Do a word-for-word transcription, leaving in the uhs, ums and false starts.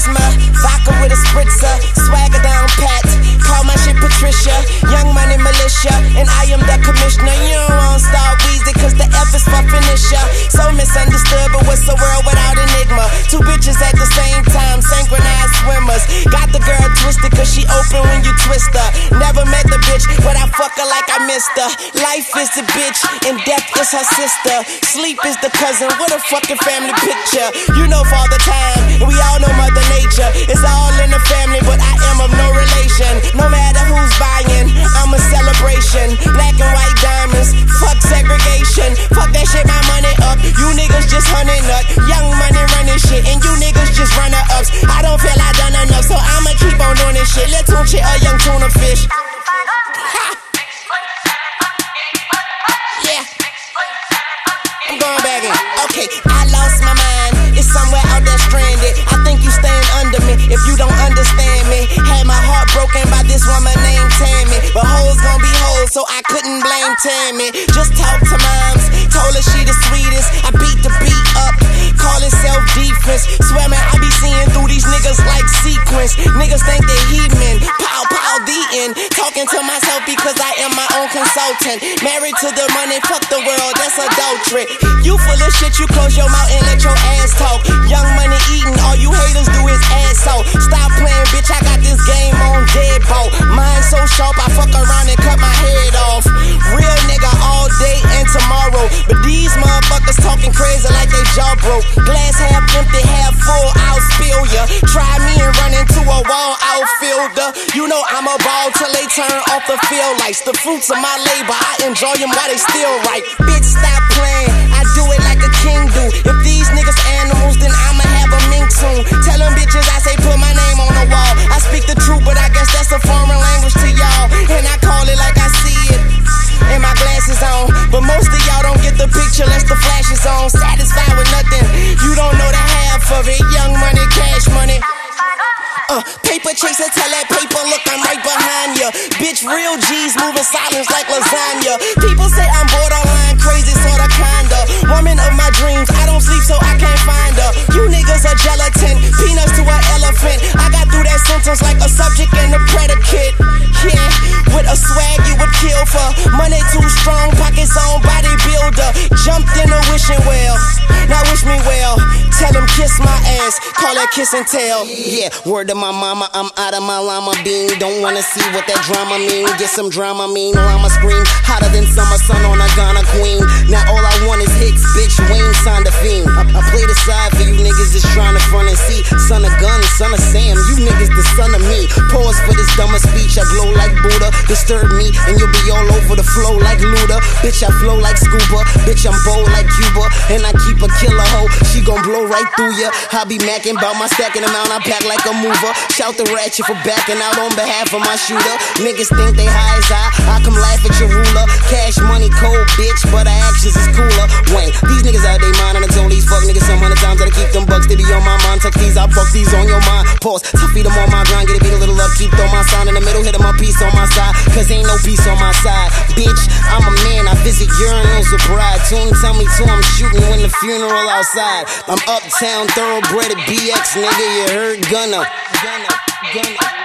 charisma, vodka with a spritzer, swagger down pat. Call my shit Patricia, Young Money Militia, and I am the commissioner. You don't want Star Weezy, cause the F is for finisher. So misunderstood, but what's the world without enigma? Two bitches at the same time, synchronized swimmers. Got the girl twisted, cause she open when you twist her. Never met the bitch, but I fuck her like I missed her. Life is the bitch, and death is her sister. Sleep is the cousin, what a fucking family picture. You know Father Time, and we all know Mother Nature. It's all in the family, but I am of no relation. No matter who's buying, I'm a celebration. Black and white diamonds, fuck segregation. Fuck that shit, my money up. You niggas just hunting nut. Young Money running shit, and you niggas just runner ups. I don't feel I done enough, so I'ma keep on doing this shit. Let's tune shit, a young tuna fish. Ha. Yeah. I'm going back in. Okay, I lost my mind. It's somewhere out there stranded. I think you staying under me if you don't understand me. Had my heart broken by this woman named Tammy, but hoes gon' be hoes, so I couldn't blame Tammy. Just talk to moms, told her she the sweetest. I beat the beat up, call it self-defense. Swear man, I be seeing through these niggas like sequence. Niggas think they heathen, pow pow the end. Talking to myself because I am my own consultant. Married to the money, fuck the world, that's adultery. You full of shit, you close your mouth and let your ass talk. Young Money eating, all you haters do is ass out. Stop playing, bitch, I got this game on deadbolt. Mine so sharp, I fuck around and cut my head off. Real nigga all day and tomorrow, but these motherfuckers talking crazy like they jaw broke. Glass half empty, half full, I'll spill ya. Try me and run into a wall outfielder. You know I'm a ball till they turn off the field lights. The fruits of my labor, I enjoy them while they still right. Bitch, stop playing, I do it like a king do. If these niggas animals, then I'ma have a mink soon. Tell them bitches I say put my name on the wall. I speak the truth, but I guess that's a foreign language to y'all, and I call it like I see it. And my glasses on, but most of y'all don't get the picture unless the flash is on. Satisfied with nothing, you don't know the half of it. Young Money, cash money. Uh, paper chaser, tell that paper, look, I'm right behind ya. Bitch, real G's moving silence like lasagna. People say I'm borderline crazy, sorta kinda. Woman of my dreams, I don't sleep so I can't find her. You niggas are gelatin, peanuts to an elephant. I got through that sentence like a subject and a predicate. Yeah, with a swag you would kill for. Money too strong, pockets on bodybuilder. Jumped in a wishing well, now wish me well. Tell him kiss my ass, call that kiss and tell. Yeah, word to my mama, I'm out of my llama bean. Don't wanna see what that drama mean. Get some drama mean, llama scream hotter than summer sun on a Ghana queen. Now all I want is hits, bitch, Wayne signed a fiend. I, I play the side for you niggas that's trying to front and see. Son of gun, son of Sam, you niggas the son of me. Pause for this dumber speech, I glow like Buddha. Disturb me and you'll be all over the flow like Luda. Bitch, I flow like Scuba, bitch, I'm bold like Cuba. And I keep a killer hoe, she gon' blow right through ya. I be macking bout my stacking amount, I pack like a mover. Shout the ratchet for backing out on behalf of my shooter. Niggas think they high as I, I come laugh at your ruler. Cash money cold, bitch, but our actions is cooler. Wayne, these niggas out they mind, and I told these fuck niggas some hundred times that I keep them bucks, they be on my mind. Tuck these, I fuck these on your mind. Pause, tough feed them on my grind, get a beat a little up, keep throw my sign in the middle, hit them my piece on my side, cause ain't no peace on my side. Bitch, I'm a man, I visit urinals with bride. Tune tell me to, I'm shooting when the funeral outside. I'm uptown, thoroughbred at B X, nigga, you heard Gunna. Gunna, Gunna.